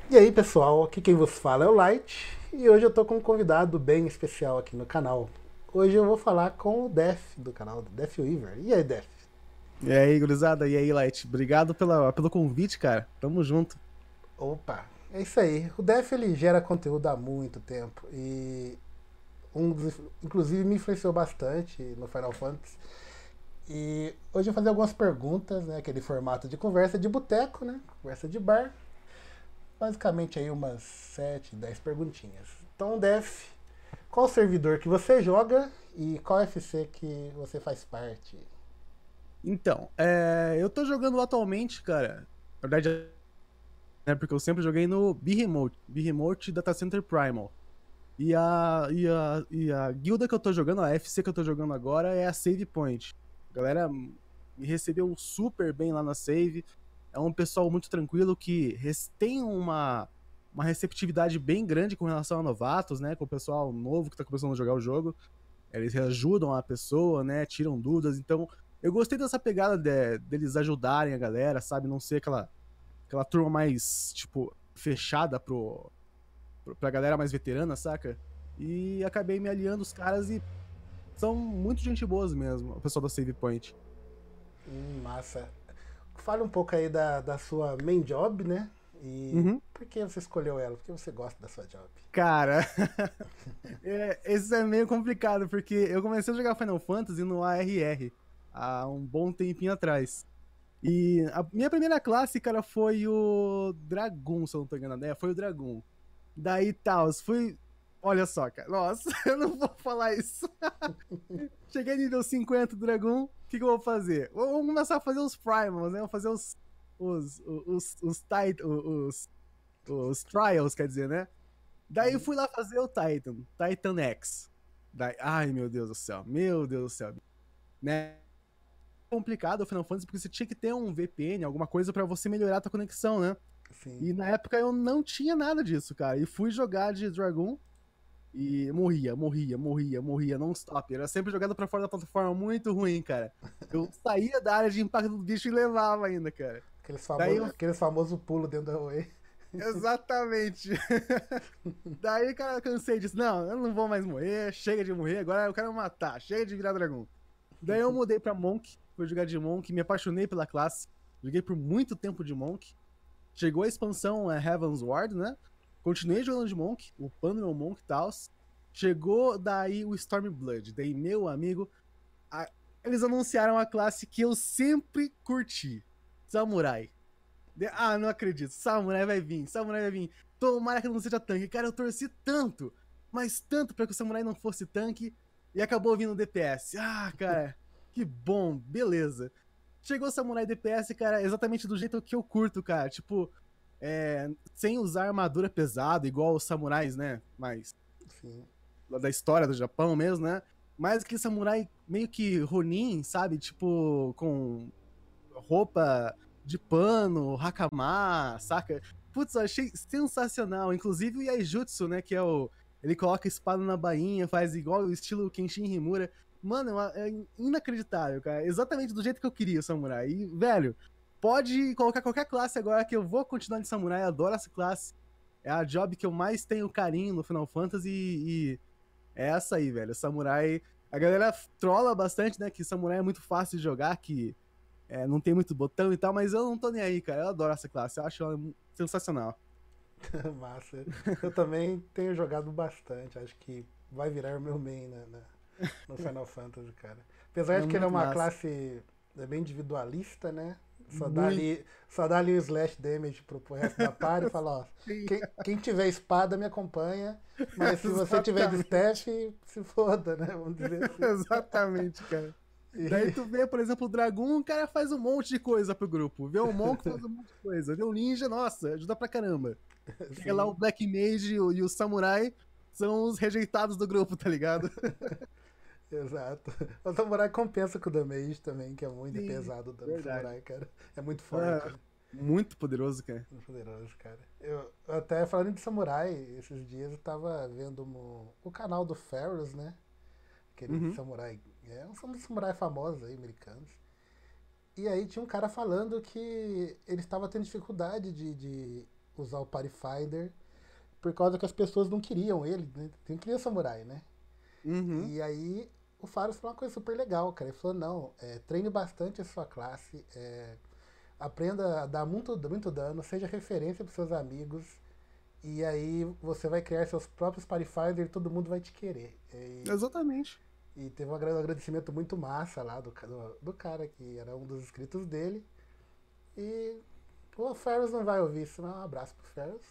E aí pessoal, aqui quem vos fala é o Light e hoje eu tô com um convidado bem especial aqui no canal. Hoje eu vou falar com o Def do canal, do Def Weaver. E aí, Def? E aí, gurizada? E aí, Light? Obrigado pelo convite, cara. Tamo junto. Opa, é isso aí. O Def ele gera conteúdo há muito tempo e inclusive me influenciou bastante no Final Fantasy. E hoje eu vou fazer algumas perguntas, né? Aquele formato de conversa de boteco, né? Conversa de bar. Basicamente aí umas 7, 10 perguntinhas. Então, Def, qual servidor que você joga e qual FC que você faz parte? Então, eu tô jogando atualmente, cara. Na verdade, porque eu sempre joguei no Behemoth Data Center Primal. E a guilda que eu tô jogando, a FC que eu tô jogando agora é a Save Point. A galera me recebeu super bem lá na Save. É um pessoal muito tranquilo que tem uma receptividade bem grande com relação a novatos, né? Com o pessoal novo que tá começando a jogar o jogo. Eles ajudam a pessoa, né? Tiram dúvidas. Então, eu gostei dessa pegada deles ajudarem a galera, sabe? Não ser aquela turma mais, tipo, fechada pra galera mais veterana, saca? E acabei me aliando os caras e são muito gente boas mesmo, o pessoal da Save Point. Massa. Fale um pouco aí da sua main job, né? E Uhum. por que você escolheu ela? Por que você gosta da sua job? Cara, esse é meio complicado, porque eu comecei a jogar Final Fantasy no ARR há um bom tempinho atrás. E a minha primeira classe, cara, foi o Dragoon, se eu não tô enganado, né? Foi o Dragoon. Daí, tal, fui. Olha só, cara. Nossa, eu não vou falar isso. Cheguei nível 50 do Dragoon, o que eu vou fazer? Vamos começar a fazer os Primals, né? Vou fazer os Trials, quer dizer, né? Daí eu Uhum. fui lá fazer o Titan X. Daí, ai, meu Deus do céu, meu Deus do céu. Né? Complicado o Final Fantasy porque você tinha que ter um VPN, alguma coisa pra você melhorar a tua conexão, né? Sim. E na época eu não tinha nada disso, cara. E fui jogar de Dragoon e morria, non-stop. Era sempre jogado pra fora da plataforma, muito ruim, cara. Eu saía da área de impacto do bicho e levava ainda, cara. Daí eu. Aqueles famosos pulos dentro da Way. Exatamente. Daí, cara, cansei disso. Não, eu não vou mais morrer, chega de morrer, agora eu quero matar, chega de virar dragão. Daí eu mudei pra Monk, fui jogar de Monk, me apaixonei pela classe, joguei por muito tempo de Monk. Chegou a expansão Heaven's Ward, né? Continuei jogando de Monk, upando meu Monk e tal. Chegou daí o Stormblood. Daí, meu amigo, a- eles anunciaram a classe que eu sempre curti: Samurai. Não acredito. Samurai vai vir, Samurai vai vir. Tomara que não seja tanque. Cara, eu torci tanto, mas tanto pra que o Samurai não fosse tanque e acabou vindo DPS. Ah, cara, que bom, beleza. Chegou o Samurai DPS, cara, exatamente do jeito que eu curto, cara. Tipo, sem usar armadura pesada, igual os samurais, né? Mas Sim. lá da história do Japão mesmo, né? Mas aquele samurai meio que Ronin, sabe? Tipo, com roupa de pano, hakama, saca? Putz, eu achei sensacional. Inclusive o Yaijutsu, né? Que é o. Ele coloca a espada na bainha, faz igual o estilo Kenshin Himura. Mano, é inacreditável, cara. Exatamente do jeito que eu queria o samurai. E, velho, pode colocar qualquer classe agora que eu vou continuar de samurai. Adoro essa classe. É a job que eu mais tenho carinho no Final Fantasy e é essa aí, velho. Samurai. A galera trola bastante, né? Que samurai é muito fácil de jogar, que não tem muito botão e tal, mas eu não tô nem aí, cara. Eu adoro essa classe, eu acho ela sensacional. Massa. Eu também tenho jogado bastante. Acho que vai virar o meu main no Final Fantasy, cara. Apesar É de que ele é muito uma massa. classe bem individualista, né? Muito. Só dá ali o slash damage pro resto da party e fala, ó, Sim, quem tiver espada me acompanha, mas se você tiver de staff, exatamente. se foda, né? Vamos dizer assim. Exatamente, cara. Daí E, tu vê, por exemplo, o Dragon, o cara faz um monte de coisa pro grupo. Vê o Monk faz um monte de coisa. Vê o Ninja, nossa, ajuda pra caramba. Chega lá o assim, Black Mage e o Samurai são os rejeitados do grupo, tá ligado? exato. O samurai compensa com o damage também, que é muito Sim, pesado o dano do verdade. samurai, cara. É muito forte, Ah, né? muito poderoso, cara. Muito poderoso, cara. Eu até falando de samurai, esses dias eu tava vendo o canal do Ferris, né? Aquele Uhum. samurai. São dos samurais famosos aí, americanos. E aí tinha um cara falando que ele estava tendo dificuldade de usar o Party Finder por causa que as pessoas não queriam ele, né? Não queriam samurai, né? Uhum. E aí o Faros falou uma coisa super legal, cara. Ele falou, não, treine bastante a sua classe, aprenda a dar muito dano, seja referência para seus amigos, e aí você vai criar seus próprios Party Finder e todo mundo vai te querer. Exatamente. E teve um agradecimento muito massa lá do cara que era um dos inscritos dele. E o Ferros não vai ouvir isso, não. Um abraço pro Ferros.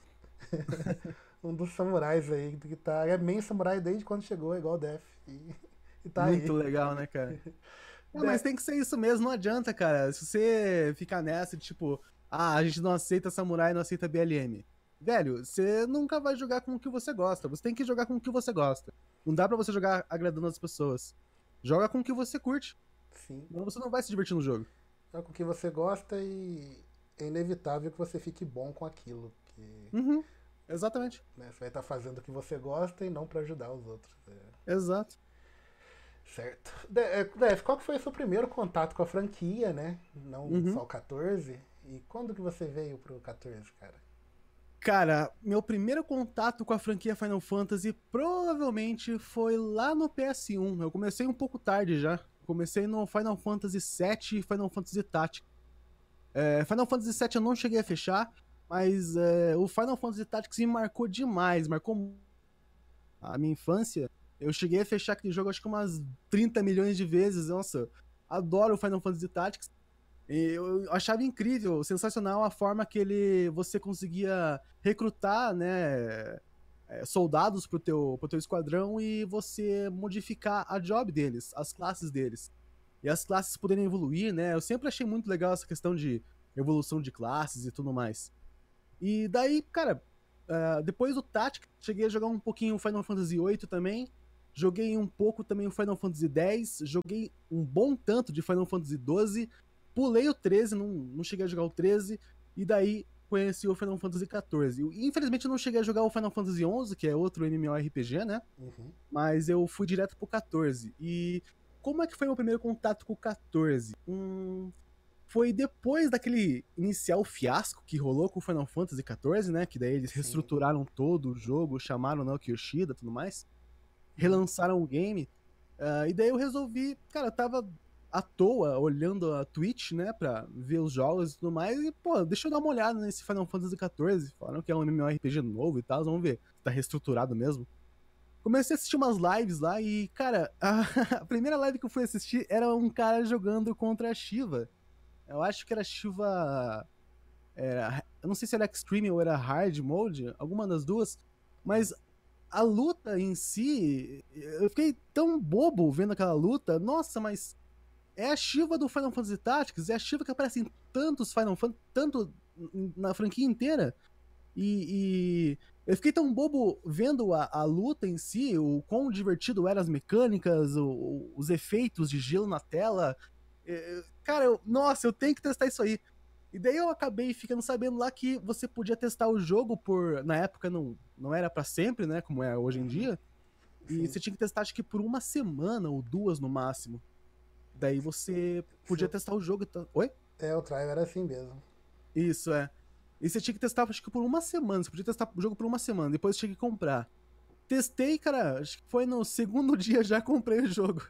Um dos samurais aí que tá. É main samurai desde quando chegou, igual o Def. E tá Muito aí. legal, né, cara? É, mas De- tem que ser isso mesmo, não adianta, cara. Se você ficar nessa, de, tipo, a gente não aceita samurai, não aceita BLM. Velho, você nunca vai jogar com o que você gosta. Você tem que jogar com o que você gosta. Não dá pra você jogar agradando as pessoas. Joga com o que você curte. Sim. Senão você não vai se divertir no jogo. É com o que você gosta e é inevitável que você fique bom com aquilo. Que, Uhum. Exatamente. né, você vai estar fazendo o que você gosta e não pra ajudar os outros. Exato. Certo. Def, qual que foi o seu primeiro contato com a franquia, né? Não Uhum. só o 14. E quando que você veio pro 14, cara? Cara, meu primeiro contato com a franquia Final Fantasy provavelmente foi lá no PS1. Eu comecei um pouco tarde já. Comecei no Final Fantasy VII e Final Fantasy Tactics. Final Fantasy VII eu não cheguei a fechar, mas o Final Fantasy Tactics me marcou demais. Marcou a minha infância. Eu cheguei a fechar aquele jogo acho que umas 30 milhões de vezes. Nossa, adoro o Final Fantasy Tactics. Eu achava incrível, sensacional a forma que você conseguia recrutar, né, soldados pro teu esquadrão e você modificar a job deles, as classes deles. E as classes poderem evoluir, né? Eu sempre achei muito legal essa questão de evolução de classes e tudo mais. E daí, cara, depois do Tactics, cheguei a jogar um pouquinho o Final Fantasy VIII também. Joguei um pouco também o Final Fantasy X. Joguei um bom tanto de Final Fantasy XII. Pulei o 13, não cheguei a jogar o 13. E daí conheci o Final Fantasy XIV. Infelizmente eu não cheguei a jogar o Final Fantasy XI, que é outro MMORPG, né? Uhum. Mas eu fui direto pro 14. E como é que foi meu primeiro contato com o 14? Foi depois daquele inicial fiasco que rolou com o Final Fantasy XIV, né? Que daí eles Sim. reestruturaram todo o jogo, chamaram o Naoki Yoshida e tudo mais. Uhum. Relançaram o game. E daí eu resolvi, cara, eu tava à toa olhando a Twitch, né, pra ver os jogos e tudo mais. E, pô, deixa eu dar uma olhada nesse Final Fantasy XIV. Falaram que é um MMORPG novo e tal, vamos ver se tá reestruturado mesmo. Comecei a assistir umas lives lá e, cara, a primeira live que eu fui assistir era um cara jogando contra a Shiva. Eu acho que era Shiva. Eu não sei se era Extreme ou era Hard Mode, alguma das duas. Mas a luta em si, eu fiquei tão bobo vendo aquela luta. Nossa, mas é a Shiva do Final Fantasy Tactics, é a Shiva que aparece em tantos Final Fantasy, tanto na franquia inteira. E eu fiquei tão bobo vendo a luta em si, o quão divertido eram as mecânicas, os efeitos de gelo na tela. Cara, nossa, eu tenho que testar isso aí. E daí eu acabei ficando sabendo lá que você podia testar o jogo por. Na época não era pra sempre, né? Como é hoje em Uhum. dia. E Sim. você tinha que testar, acho que por uma semana ou duas no máximo. Daí você podia Seu, testar o jogo. Oi? o trial era assim mesmo. Isso, é. E você tinha que testar, acho que por uma semana. Você podia testar o jogo por uma semana, depois tinha que comprar. Testei, cara, acho que foi no segundo dia já comprei o jogo.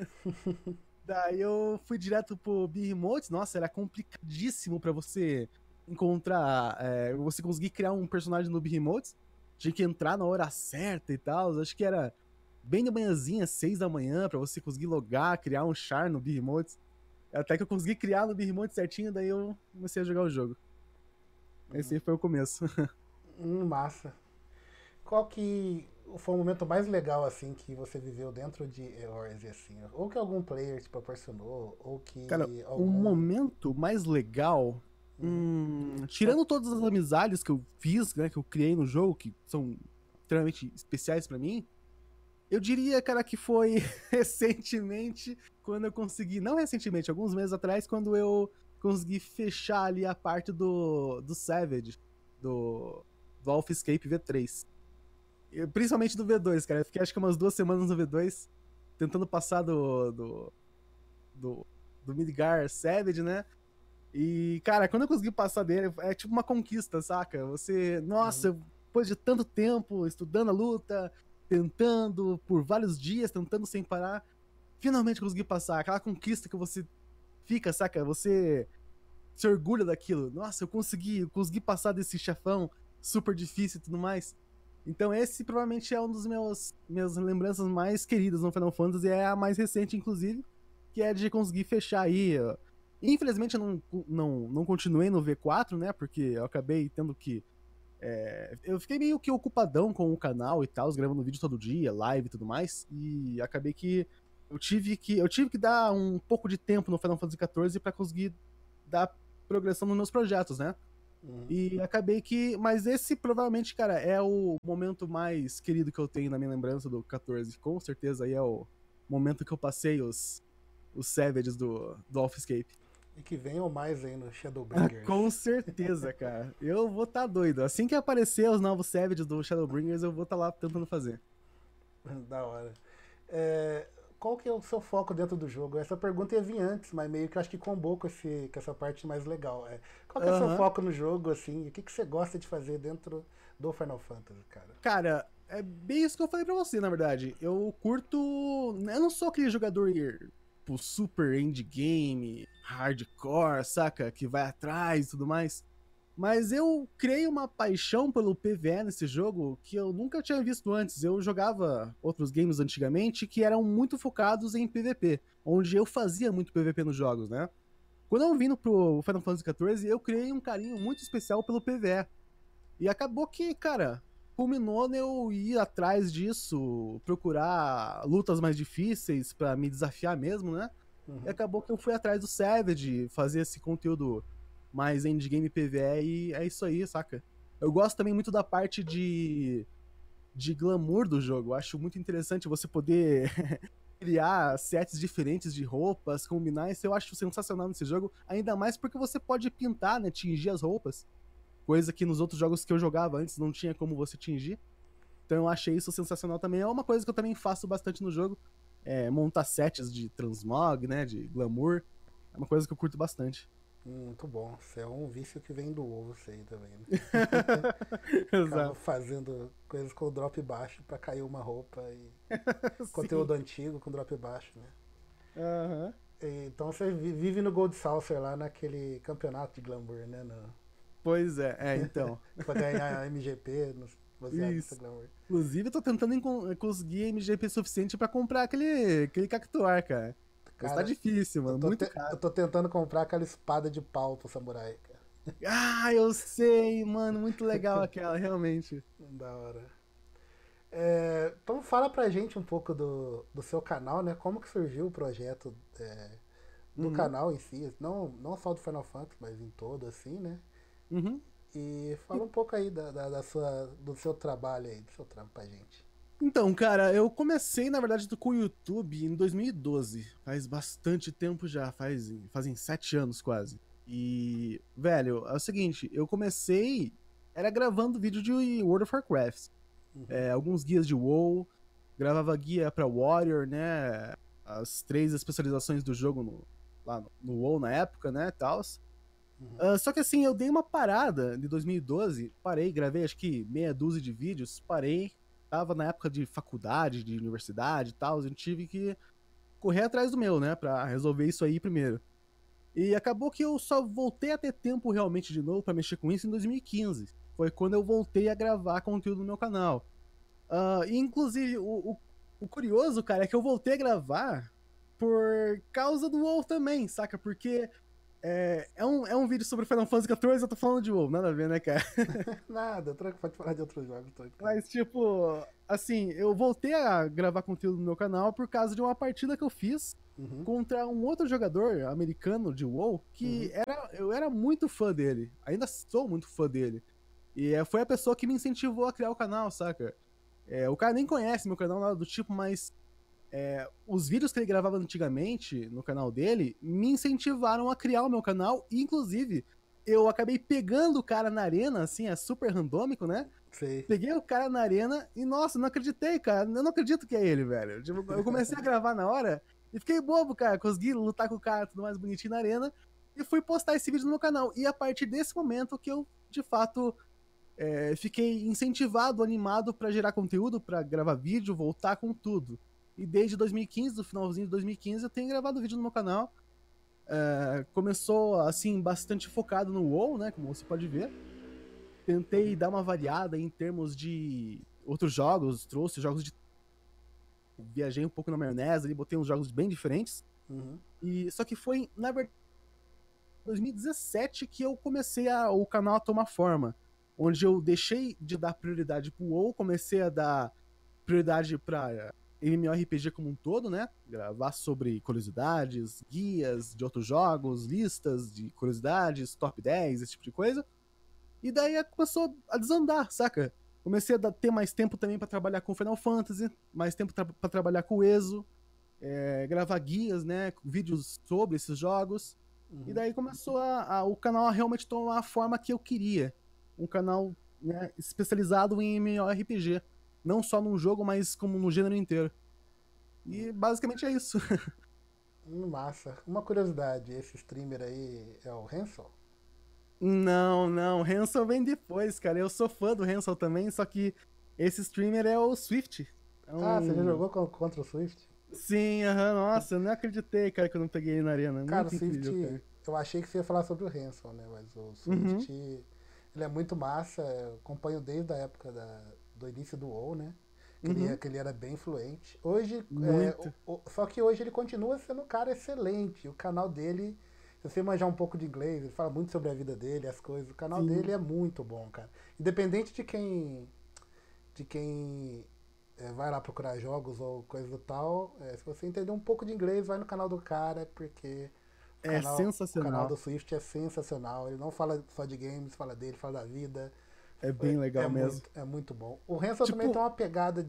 Daí eu fui direto pro Behemoth. Nossa, era complicadíssimo pra você encontrar. Você conseguir criar um personagem no Behemoth. Tinha que entrar na hora certa e tal. Acho que era bem de manhãzinha, 6 da manhã, pra você conseguir logar, criar um char no Behemoth. Até que eu consegui criar no Behemoth certinho, daí eu comecei a jogar o jogo. Esse aí foi o começo. Massa. Qual que foi o momento mais legal, assim, que você viveu dentro de Eorzea, assim? Ou que algum player te proporcionou, ou Cara, que o algum... momento mais legal. Uhum. Tirando todas as amizades que eu fiz, né, que eu criei no jogo, que são extremamente especiais pra mim, eu diria, cara, que foi recentemente, quando eu consegui. Não recentemente, alguns meses atrás, quando eu consegui fechar ali a parte do Savage, do Alpha Escape V3. Principalmente do V2, cara. Eu fiquei acho que umas 2 semanas no V2, tentando passar do Midgar Savage, né? E, cara, quando eu consegui passar dele, é tipo uma conquista, saca? Você, Uhum. nossa, depois de tanto tempo estudando a luta, tentando por vários dias, tentando sem parar, finalmente consegui passar. Aquela conquista que você fica, saca? Você se orgulha daquilo. Nossa, eu consegui passar desse chefão super difícil e tudo mais. Então esse provavelmente é um dos minhas lembranças mais queridas no Final Fantasy, é a mais recente, inclusive, que é de conseguir fechar aí. Ó. Infelizmente eu não continuei no V4, né? Porque eu acabei tendo que. Eu fiquei meio que ocupadão com o canal e tal, gravando vídeo todo dia, live e tudo mais. E acabei que eu tive que dar um pouco de tempo no Final Fantasy XIV pra conseguir dar progressão nos meus projetos, né? Uhum. E acabei que. Mas esse provavelmente, cara, é o momento mais querido que eu tenho na minha lembrança do 14. Com certeza aí é o momento que eu passei os Savages do Offscape. E que venham mais aí no Ah, Shadowbringers. com certeza, cara. Eu vou estar doido. Assim que aparecer os novos Savages do Shadowbringers, eu vou estar lá tentando fazer. Da hora. É, qual que é o seu foco dentro do jogo? Essa pergunta ia vir antes, mas meio que eu acho que combou com essa parte mais legal. Qual que é o seu Aham. foco no jogo, assim? E o que você gosta de fazer dentro do Final Fantasy, cara? Cara, é bem isso que eu falei pra você, na verdade. Eu curto. Eu não sou aquele jogador tipo, super endgame, hardcore, saca? Que vai atrás e tudo mais. Mas eu criei uma paixão pelo PvE nesse jogo que eu nunca tinha visto antes. Eu jogava outros games antigamente que eram muito focados em PvP, onde eu fazia muito PvP nos jogos, né? Quando eu vim pro Final Fantasy XIV, eu criei um carinho muito especial pelo PvE. E acabou que, cara, culminou eu ir atrás disso, procurar lutas mais difíceis pra me desafiar mesmo, né? E Uhum. acabou que eu fui atrás do Savage, fazer esse conteúdo mais endgame PvE e é isso aí, saca? Eu gosto também muito da parte de glamour do jogo. Eu acho muito interessante você poder criar sets diferentes de roupas, combinar. Isso eu acho sensacional nesse jogo. Ainda mais porque você pode pintar, né? Tingir as roupas. Coisa que nos outros jogos que eu jogava antes não tinha como você tingir. Então eu achei isso sensacional também. É uma coisa que eu também faço bastante no jogo. É montar sets de transmog, né? De glamour. É uma coisa que eu curto bastante. Muito bom. Isso é um vício que vem do ovo, isso aí também, né? Acaba Exato. fazendo coisas com o drop baixo pra cair uma roupa e Sim. conteúdo antigo com drop baixo, né? Aham. Então você vive no Gold Saucer lá naquele campeonato de glamour, né? Pois é, então. Pra ganhar a MGP baseado nessa Isso. glamour. Inclusive, eu tô tentando conseguir MGP suficiente pra comprar aquele Cactuar, cara. Mas tá Cara, difícil, mano. Muito eu caro. tô tentando comprar aquela espada de pau pro samurai, cara. Ah, eu sei, mano. Muito legal aquela, realmente. Da hora. Então fala pra gente um pouco do seu canal, né? Como que surgiu o projeto do Uhum. canal em si, não só do Final Fantasy, mas em todo, assim, né? Uhum. E fala um pouco aí do seu trabalho aí, do seu trampo pra gente. Então, cara, eu comecei, na verdade, com o YouTube em 2012. Faz bastante tempo já, fazem 7 anos quase. E, velho, é o seguinte, eu comecei, era gravando vídeo de World of Warcraft. Uhum, Alguns guias de WoW, gravava guia pra Warrior, né? As 3 especializações do jogo lá no WoW na época, né, tals. uhum, Só que assim, eu dei uma parada de 2012, parei, gravei acho que meia dúzia de vídeos, parei, tava na época de faculdade, de universidade e tal, eu tive que correr atrás do meu, né, pra resolver isso aí primeiro. E acabou que eu só voltei a ter tempo realmente de novo pra mexer com isso em 2015. Foi quando eu voltei a gravar conteúdo no meu canal. E inclusive, o curioso, cara, é que eu voltei a gravar por causa do WoW também, saca? Porque é um vídeo sobre Final Fantasy XIV e eu tô falando de WoW, nada a ver, né, cara? Nada, pode falar de outros jogos, tranquilo. Mas, tipo, assim, eu voltei a gravar conteúdo no meu canal por causa de uma partida que eu fiz Uhum, contra um outro jogador americano de WoW que uhum, eu era muito fã dele. Ainda sou muito fã dele. E foi a pessoa que me incentivou a criar o canal, saca? O cara nem conhece meu canal, nada do tipo, mas os vídeos que ele gravava antigamente no canal dele me incentivaram a criar o meu canal. E, inclusive, eu acabei pegando o cara na arena, assim, é super randômico, né? sei. Peguei o cara na arena e, nossa, não acreditei, cara. Eu não acredito que é ele, velho. Tipo, eu comecei a gravar na hora e fiquei bobo, cara. Consegui lutar com o cara tudo mais bonitinho na arena. e fui postar esse vídeo no meu canal. E a partir desse momento que eu, de fato, fiquei incentivado, animado pra gerar conteúdo, pra gravar vídeo, voltar com tudo. E desde 2015, do finalzinho de 2015, eu tenho gravado vídeo no meu canal. Começou, assim, bastante focado no WoW, né, como você pode ver. Tentei dar uma variada em termos de outros jogos, trouxe jogos de... Viajei um pouco na maionese ali, botei uns jogos bem diferentes. Uhum. E só que foi, na verdade, 2017 que eu comecei o canal a tomar forma, onde eu deixei de dar prioridade pro WoW, comecei a dar prioridade pra MMORPG como um todo, né? Gravar sobre curiosidades, guias de outros jogos, listas de curiosidades, top 10, esse tipo de coisa. E daí começou a desandar, saca? Comecei a ter mais tempo também pra trabalhar com Final Fantasy, mais tempo pra trabalhar com o ESO, gravar guias, né? Vídeos sobre esses jogos. E daí começou o canal a realmente tomar a forma que eu queria. Um canal, né, especializado em MMORPG. Não só num jogo, mas como no gênero inteiro. E basicamente é isso. Massa. Uma curiosidade, esse streamer aí é o Hansel? Não, Hansel vem depois, cara. Eu sou fã do Hansel também, só que esse streamer é o Swift. Ah, você já jogou contra o Swift? Sim, nossa, eu não acreditei, cara, que eu não peguei ele na arena. Cara, o Muito Swift, incrível, cara. eu achei que você ia falar sobre o Hansel, né? Mas o Uhum, Swift, ele é muito massa. Eu acompanho desde a época do início do WoW, né? uhum, Que ele era bem fluente. Hoje, muito. só que hoje ele continua sendo um cara excelente. O canal dele, se você manjar um pouco de inglês, ele fala muito sobre a vida dele, as coisas. O canal dele Sim, é muito bom, cara. Independente de quem vai lá procurar jogos ou coisa do tal, se você entender um pouco de inglês, vai no canal do cara, porque é o canal sensacional. do Swift é sensacional. Ele não fala só de games, fala dele, fala da vida. É bem legal mesmo. É muito bom. O Hansel também tem Tipo, uma pegada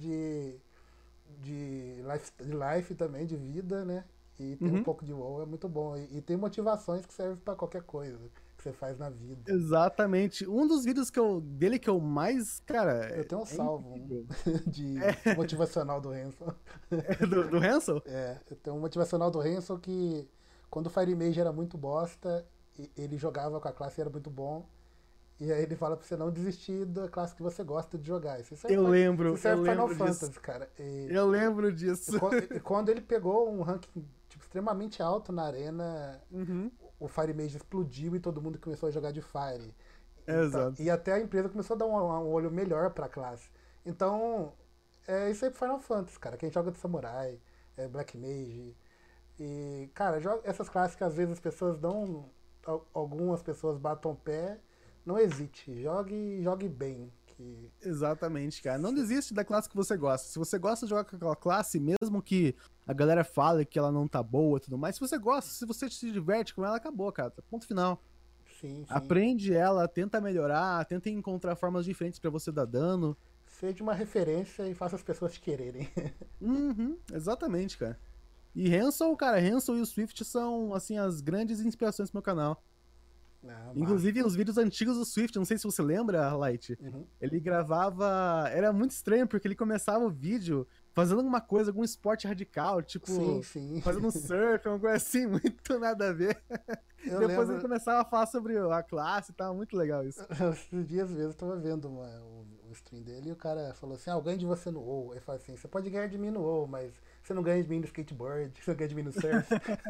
de life também, de vida, né? E tem um uhum, pouco de WoW, é muito bom. E tem motivações que servem pra qualquer coisa que você faz na vida. exatamente. Um dos vídeos dele que eu mais, cara, Eu tenho um é salvo incrível. de motivacional do Hansel. É do Hansel? Eu tenho um motivacional do Hansel que quando o Fire Mage era muito bosta, ele jogava com a classe e era muito bom. E aí ele fala pra você não desistir da classe que você gosta de jogar. Isso Eu serve pra Final lembro disso. Fantasy, cara. Eu lembro disso. E quando ele pegou um ranking tipo, extremamente alto na arena, Uhum, o Fire Mage explodiu e todo mundo começou a jogar de Fire. Então, exato. e até a empresa começou a dar um olho melhor pra classe. Então, é isso aí pro Final Fantasy, cara. Quem joga de Samurai, Black Mage. E, cara, essas classes que às vezes as pessoas não. Algumas pessoas batam o pé. Não hesite, jogue bem. Que Exatamente, cara. Não desiste da classe que você gosta. Se você gosta de jogar com aquela classe, mesmo que a galera fale que ela não tá boa e tudo mais, se você gosta, se você se diverte com ela, acabou, cara. Ponto final. sim, sim. Aprende ela, tenta melhorar, tenta encontrar formas diferentes pra você dar dano. Seja uma referência e faça as pessoas te quererem. Uhum, exatamente, cara. E Hansel, cara, Hansel e o Swift são, assim, as grandes inspirações pro meu canal. Ah, massa. Inclusive, os vídeos antigos do Swift, não sei se você lembra, Light, Uhum. ele gravava. Era muito estranho, porque ele começava o vídeo fazendo alguma coisa, algum esporte radical, Sim, tipo, sim. fazendo surf, alguma coisa assim, muito nada a ver. Eu Depois ele lembro, começava a falar sobre a classe e tava muito legal isso. esses dias mesmo, eu tava vendo o stream dele e o cara falou assim: ah, eu ganho de você no WoW. Ele falou assim: você pode ganhar de mim no WoW, mas você não ganha de mim no skateboard, você não ganha de mim no surf.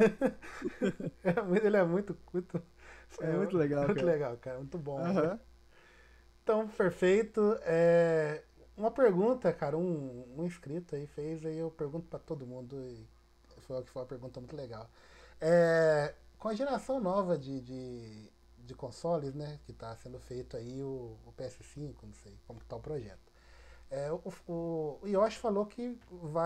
Ele é É muito legal, muito cara. legal, cara, muito bom. Aham. Então, perfeito. Uma pergunta, cara, um inscrito aí fez, aí eu pergunto pra todo mundo, e foi uma pergunta muito legal. Com a geração nova de consoles, né, que está sendo feito aí o PS5, não sei como que tá o projeto. O Yoshi falou que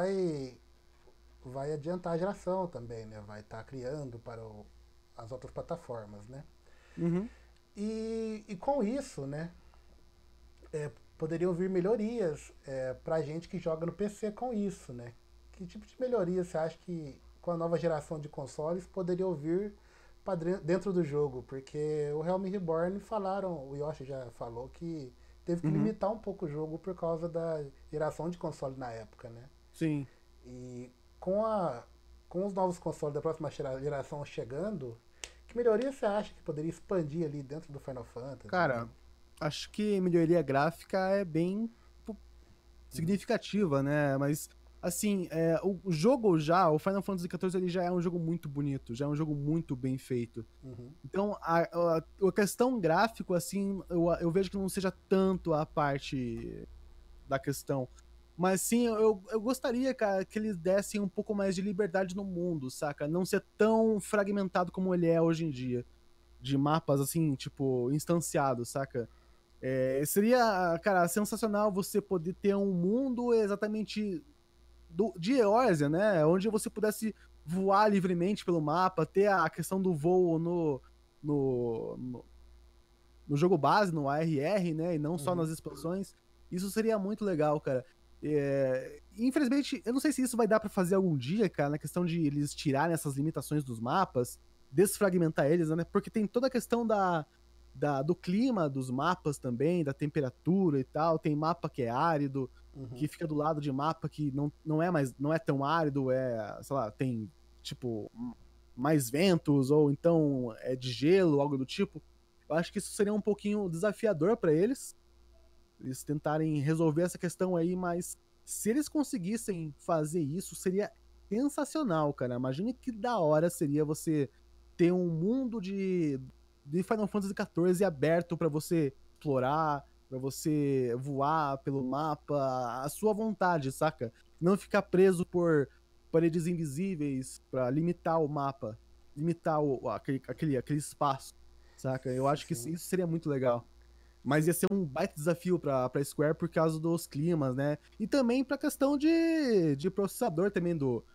vai adiantar a geração também, né, vai estar criando para as outras plataformas, né. Uhum. E com isso, né, poderiam vir melhorias para a gente que joga no PC com isso, né? Que tipo de melhoria você acha que com a nova geração de consoles poderiam vir para dentro do jogo? Porque o Realme Reborn o Yoshi já falou que teve que Uhum. limitar um pouco o jogo por causa da geração de console na época, né? Sim. E com os novos consoles da próxima geração chegando, Que melhoria você acha que poderia expandir ali dentro do Final Fantasy? Cara, acho que melhoria gráfica é bem significativa, né? Mas, assim, o jogo já, o Final Fantasy XIV, ele já é um jogo muito bonito, já é um jogo muito bem feito. Uhum. Então, a questão gráfico, assim, eu vejo que não seja tanto a parte da questão. Mas sim, eu gostaria, cara, que eles dessem um pouco mais de liberdade no mundo, saca? Não ser tão fragmentado como ele é hoje em dia. De mapas, assim, tipo, instanciados, saca? Seria, cara, sensacional você poder ter um mundo exatamente de Eorzea, né? Onde você pudesse voar livremente pelo mapa, ter a questão do voo no, no, no jogo base, no ARR, né? E não só Uhum. nas expansões. Isso seria muito legal, cara. Infelizmente, eu não sei se isso vai dar pra fazer algum dia, cara, na questão de eles tirarem essas limitações dos mapas, desfragmentar eles, né? Porque tem toda a questão do clima dos mapas também, da temperatura e tal. Tem mapa que é árido, Uhum. que fica do lado de mapa que não é tão árido, sei lá, tem tipo mais ventos, ou então é de gelo, algo do tipo. Eu acho que isso seria um pouquinho desafiador pra eles tentarem resolver essa questão aí, mas se eles conseguissem fazer isso, seria sensacional, cara. Imagine que da hora seria você ter um mundo de Final Fantasy XIV aberto pra você explorar, pra você voar pelo mapa, à sua vontade, saca? Não ficar preso por paredes invisíveis pra limitar o mapa, limitar aquele espaço, saca? Eu acho que Sim. isso seria muito legal. Mas ia ser um baita desafio pra Square por causa dos climas, né? E também pra questão de processador também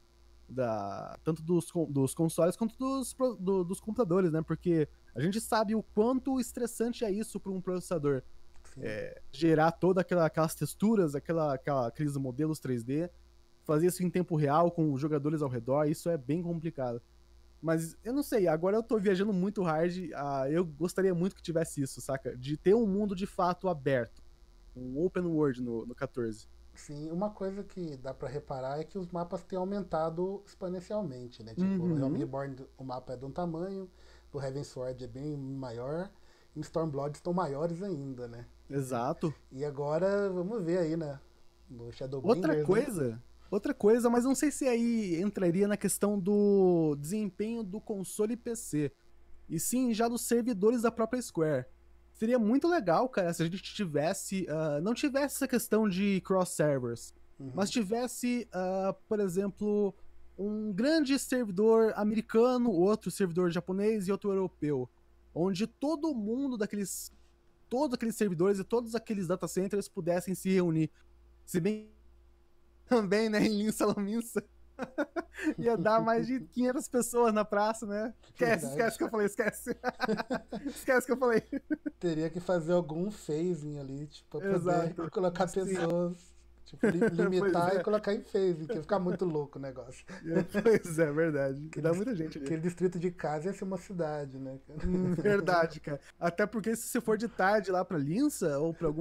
tanto dos consoles quanto dos computadores, né? Porque a gente sabe o quanto estressante é isso para um processador. Sim. Gerar todas aquelas texturas, aqueles modelos 3D, fazer isso em tempo real com os jogadores ao redor, isso é bem complicado. Mas eu não sei, agora eu tô viajando muito hard. Eu gostaria muito que tivesse isso, saca? De ter um mundo de fato aberto. Um open world no 14. Sim, uma coisa que dá pra reparar é que os mapas têm aumentado exponencialmente, né? Tipo, no Realm Uhum. Reborn o mapa é de um tamanho, do Heavensward é bem maior, e no Stormblood estão maiores ainda, né? Exato. E agora, vamos ver aí, né? No Outra Shadowbringers, né? coisa, outra coisa, mas não sei se aí entraria na questão do desempenho do console e PC. E sim, já dos servidores da própria Square. Seria muito legal, cara, se a gente tivesse. Não tivesse essa questão de cross-servers, mas Uhum. tivesse, por exemplo, um grande servidor americano, outro servidor japonês e outro europeu. Onde todo mundo todos aqueles servidores e todos aqueles data centers pudessem se reunir. Se bem também, né, em Linça Lominça, ia dar mais de 500 pessoas na praça, né? Esquece Verdade. que eu falei, esquece. Esquece que eu falei. Teria que fazer algum phasing ali, tipo, pra poder Exato. colocar Sim. pessoas, tipo, Pois limitar e é. colocar em phasing, que ia ficar muito louco o negócio. Pois é, verdade. Aquele, Dá muita gente ali. aquele distrito de casa ia ser uma cidade, né? Verdade, cara. Até porque se você for de tarde lá pra Linça ou pra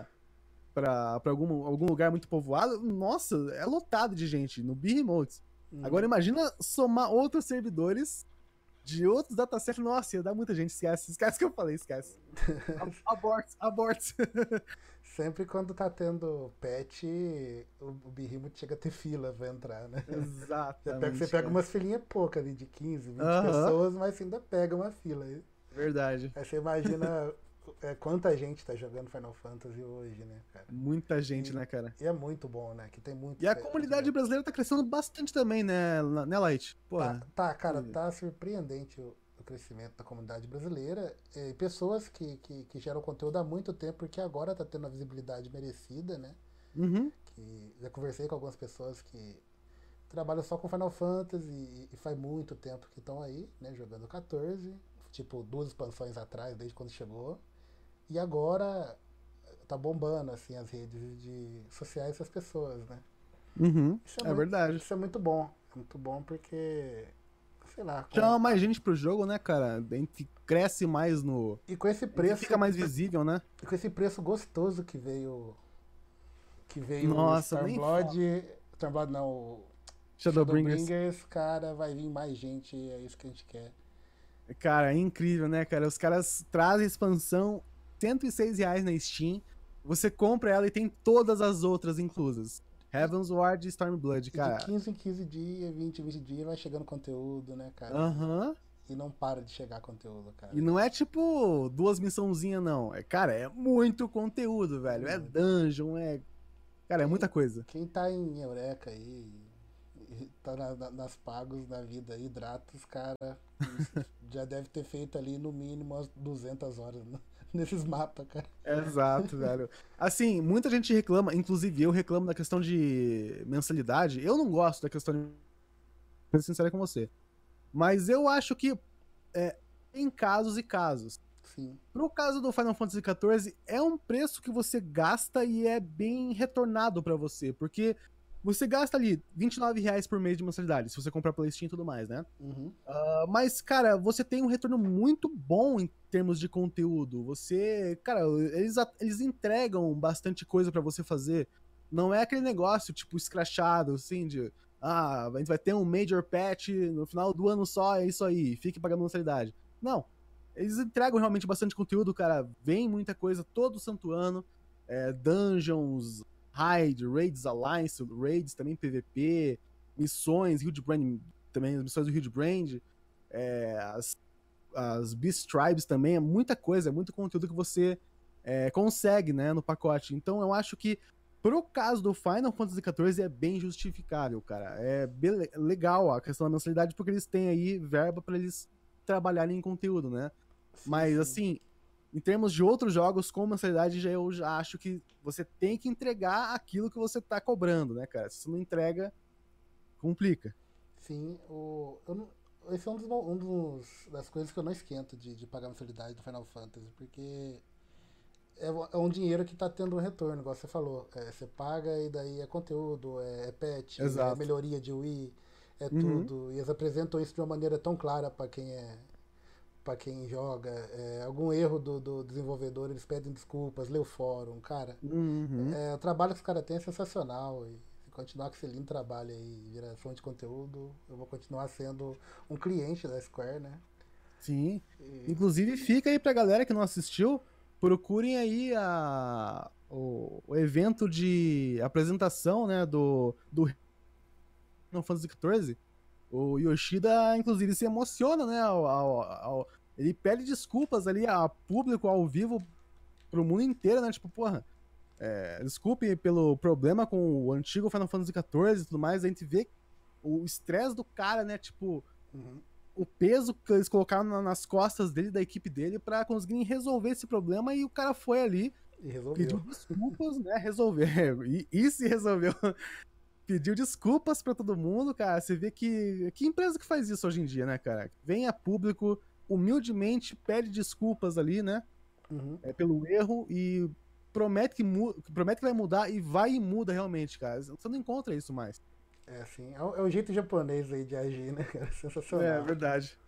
algum lugar muito povoado, nossa, é lotado de gente no B-Remote. Agora Uhum. imagina somar outros servidores de outros datasets. Nossa, ia dar muita gente. Esquece. Esquece que eu falei, esquece. Abort, abort. Sempre quando tá tendo patch, o Behemoth chega a ter fila pra entrar, né? Você Exatamente, pega cara. umas filinhas poucas ali, de 15, 20 Aham, pessoas, mas ainda pega uma fila. verdade. Aí você imagina quanta gente tá jogando Final Fantasy hoje, né, cara? Muita gente, E, né, cara? e é muito bom, né? Que tem muito E a pra comunidade jogar. brasileira tá crescendo bastante também, né, Light? Tá, Porra. tá, cara, tá surpreendente o crescimento da comunidade brasileira. E pessoas que geram conteúdo há muito tempo, porque agora tá tendo a visibilidade merecida, né? Uhum. Que já conversei com algumas pessoas que trabalham só com Final Fantasy e faz muito tempo que estão aí, né? Jogando 14, tipo, duas expansões atrás, desde quando chegou. E agora tá bombando, assim, as redes sociais dessas pessoas, né? Uhum. Isso é É muito, verdade. isso é muito bom. É muito bom porque, sei lá, Chama mais gente pro jogo, né, cara? A gente cresce mais no. e com esse A gente fica preço, mais visível, né? e com esse preço gostoso que veio o Nossa, nem fala. Stormblood não, o Shadowbringers. Shadowbringers, cara, vai vir mais gente, é isso que a gente quer. Cara, é incrível, né, cara? Os caras trazem a expansão, R$ 106 na Steam. Você compra ela e tem todas as outras inclusas. E, Heavensward e Stormblood, e de cara. 15 em 15 dias, 20 em 20 dias vai chegando conteúdo, né, cara? Aham. E não para de chegar conteúdo, cara. E não é tipo duas missãozinhas, não. Cara, é muito conteúdo, É velho. É muito. dungeon, é. Cara, é Quem, muita coisa. quem tá em Eureka aí, e tá nas pagos da vida aí, Dratos, cara, já deve ter feito ali no mínimo umas 200 horas nesses mapas, cara. Exato, velho. Assim, muita gente reclama, inclusive eu reclamo da questão de mensalidade. Eu não gosto da questão de. Pra ser sincero com você. Mas eu acho que tem casos e casos. Sim. Pro caso do Final Fantasy XIV, é um preço que você gasta e é bem retornado pra você, porque você gasta ali R$ 29 por mês de mensalidade, se você comprar pela Steam e tudo mais, né? Uhum. Mas, cara, você tem um retorno muito bom em termos de conteúdo. Você, cara, eles entregam bastante coisa pra você fazer. Não é aquele negócio, tipo, escrachado, assim, de a gente vai ter um major patch no final do ano só, é isso aí, fique pagando mensalidade. Não. Eles entregam realmente bastante conteúdo, cara. Vem muita coisa todo santo ano. Dungeons, Raid, Raids Alliance, Raids também PVP, missões, Hildbrand também, as missões do Hildbrand, as Beast Tribes também, é muita coisa, é muito conteúdo que você consegue, né, no pacote. Então eu acho que pro caso do Final Fantasy XIV é bem justificável, cara. É legal a questão da mensalidade porque eles têm aí verba para eles trabalharem em conteúdo, né? Sim, Mas, sim. assim, em termos de outros jogos com mensalidade, eu já acho que você tem que entregar aquilo que você tá cobrando, né, cara? Se você não entrega, complica. Sim, esse é das coisas que eu não esquento de pagar a mensalidade do Final Fantasy, porque é um dinheiro que tá tendo um retorno, igual você falou. Você paga e daí é conteúdo, é patch, é Exato. melhoria de Wii, é Uhum. tudo. E eles apresentam isso de uma maneira tão clara para quem joga. Algum erro do desenvolvedor, eles pedem desculpas, lê o fórum, cara. Uhum. O trabalho que os caras têm é sensacional. E se continuar com esse lindo trabalho aí, geração de conteúdo, eu vou continuar sendo um cliente da Square, né? Sim. E, Inclusive, fica aí pra galera que não assistiu, procurem aí o evento de apresentação, né, do Final Fantasy XIV. O Yoshida, inclusive, se emociona, né? Ele pede desculpas ali a público, ao vivo, pro mundo inteiro, né? Tipo, porra, desculpe pelo problema com o antigo Final Fantasy XIV e tudo mais. A gente vê o estresse do cara, né? Tipo, uhum, o peso que eles colocaram nas costas dele, da equipe dele, pra conseguirem resolver esse problema. E o cara foi ali, e pediu resolveu. desculpas, né? Resolver. E se resolveu. Pediu desculpas pra todo mundo, cara. Você vê que empresa que faz isso hoje em dia, né, cara? Vem a público, humildemente pede desculpas ali, né? Uhum. Pelo erro e promete que vai mudar e vai e muda realmente, cara. Você não encontra isso mais. É assim, é o jeito japonês aí de agir, né, cara? É Sensacional. verdade.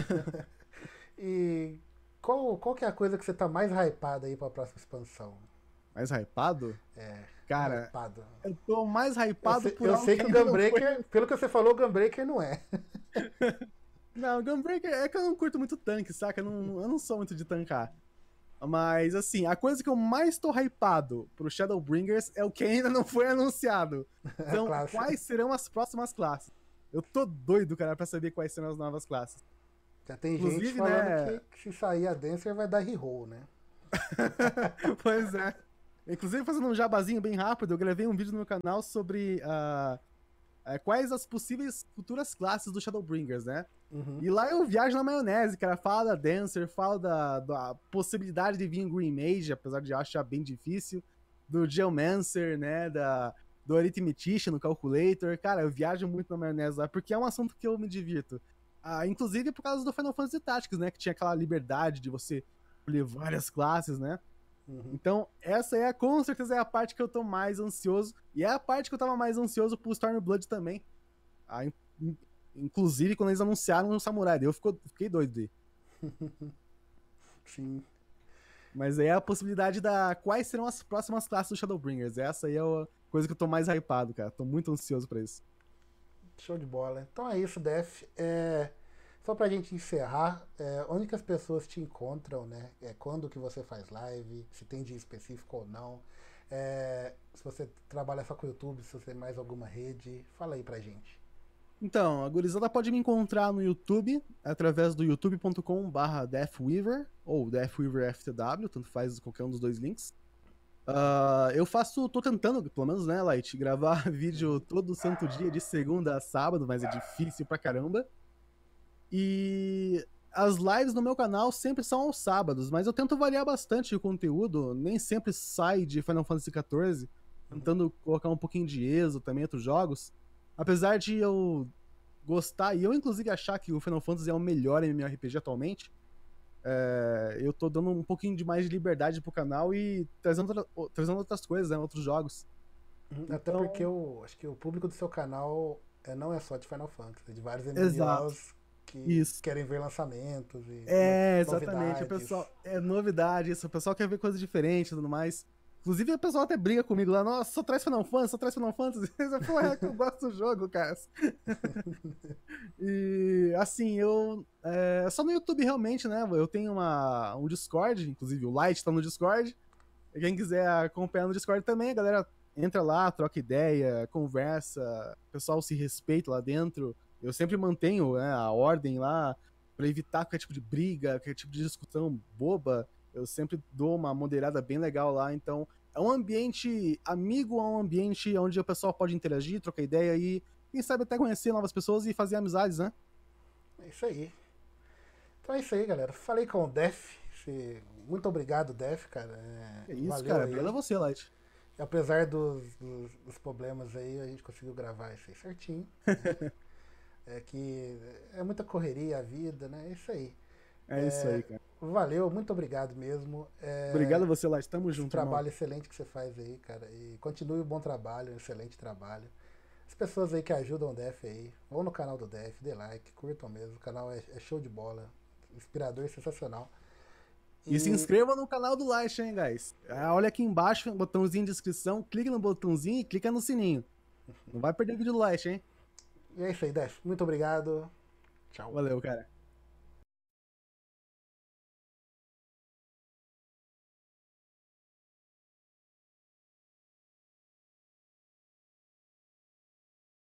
E qual que é a coisa que você tá mais hypado aí pra próxima expansão? Mais hypado? É, Cara, hypado. eu tô mais hypado por Eu algo sei que que o ainda não foi. Gunbreaker, pelo que você falou, o Gunbreaker não é. Não, Gunbreaker é que eu não curto muito tanque, saca? Eu não sou muito de tancar. Mas, assim, a coisa que eu mais tô hypado pro Shadowbringers é o que ainda não foi anunciado. São Classe. quais serão as próximas classes. Eu tô doido, cara, pra saber quais serão as novas classes. Já tem gente Inclusive, falando né? que se sair a Dancer vai dar reroll, né? Pois é. Inclusive, fazendo um jabazinho bem rápido, eu gravei um vídeo no meu canal sobre quais as possíveis futuras classes do Shadowbringers, né? Uhum. E lá eu viajo na maionese, cara. Falo da Dancer, falo da possibilidade de vir um Green Mage, apesar de eu achar bem difícil. Do Geomancer, né? Do Arithmetician, no Calculator. Cara, eu viajo muito na maionese lá, porque é um assunto que eu me divirto. Inclusive por causa do Final Fantasy Tactics, né? Que tinha aquela liberdade de você escolher várias classes, né? Uhum. Então, essa com certeza é a parte que eu tô mais ansioso. E é a parte que eu tava mais ansioso pro Stormblood também. Ah, inclusive, quando eles anunciaram o Samurai, eu fiquei doido aí. Sim. Mas aí é a possibilidade quais serão as próximas classes do Shadowbringers. Essa aí é a coisa que eu tô mais hypado, cara. Tô muito ansioso pra isso. Show de bola. Então é isso, Def. Só pra gente encerrar, onde que as pessoas te encontram, né? Quando que você faz live, se tem dia específico ou não. Se você trabalha só com o YouTube, se você tem mais alguma rede, fala aí pra gente. Então, a gurizada pode me encontrar no YouTube, através do youtube.com/deathweaver, ou deathweaverftw, tanto faz qualquer um dos dois links. Tô tentando, pelo menos, né, Light, gravar vídeo todo santo dia, de segunda a sábado, mas é difícil pra caramba. E as lives no meu canal sempre são aos sábados, mas eu tento variar bastante o conteúdo, nem sempre sai de Final Fantasy XIV, tentando colocar um pouquinho de ESO também, outros jogos. Apesar de eu gostar, e eu inclusive achar que o Final Fantasy é o melhor MMORPG atualmente, eu tô dando um pouquinho de mais de liberdade pro canal e trazendo outras coisas, né, outros jogos. Até Então, porque acho que o público do seu canal não é só de Final Fantasy, é de vários exato, MMOs que isso. querem ver lançamentos e Exatamente. O novidades. pessoal. É novidade isso. O pessoal quer ver coisas diferentes e tudo mais. Inclusive, o pessoal até briga comigo lá. Nossa, só traz Final Fantasy, só traz Final Fantasy. Eu falo, é que eu gosto do jogo, cara. E, assim, só no YouTube, realmente, né? Eu tenho um Discord, inclusive o Light tá no Discord. E quem quiser acompanhar no Discord também, a galera entra lá, troca ideia, conversa. O pessoal se respeita lá dentro. Eu sempre mantenho, né, a ordem lá pra evitar qualquer tipo de briga, qualquer tipo de discussão boba. Eu sempre dou uma moderada bem legal lá. Então, é um ambiente amigo, é um ambiente onde o pessoal pode interagir, trocar ideia e, quem sabe, até conhecer novas pessoas e fazer amizades, né? É isso aí. Então é isso aí, galera. Falei com o Def. Muito obrigado, Def, cara. É isso, Valeu cara. aí. Obrigado a você, Light. E apesar dos problemas aí, a gente conseguiu gravar isso aí certinho. Né? É que é muita correria a vida, né? É isso aí. É isso aí, cara. Valeu, muito obrigado mesmo. Obrigado a você, Light. Tamo Esse junto, irmão. trabalho excelente que você faz aí, cara. E continue o bom trabalho, um excelente trabalho. As pessoas aí que ajudam o Def aí, vão no canal do Def, dê like, curtam mesmo. O canal é show de bola, inspirador, sensacional. E se inscreva no canal do Light, hein, guys? Olha aqui embaixo, botãozinho de inscrição, clica no botãozinho e clica no sininho. Não vai perder o vídeo do Light, hein? E é isso aí, Def. Muito obrigado. Tchau. Valeu, cara.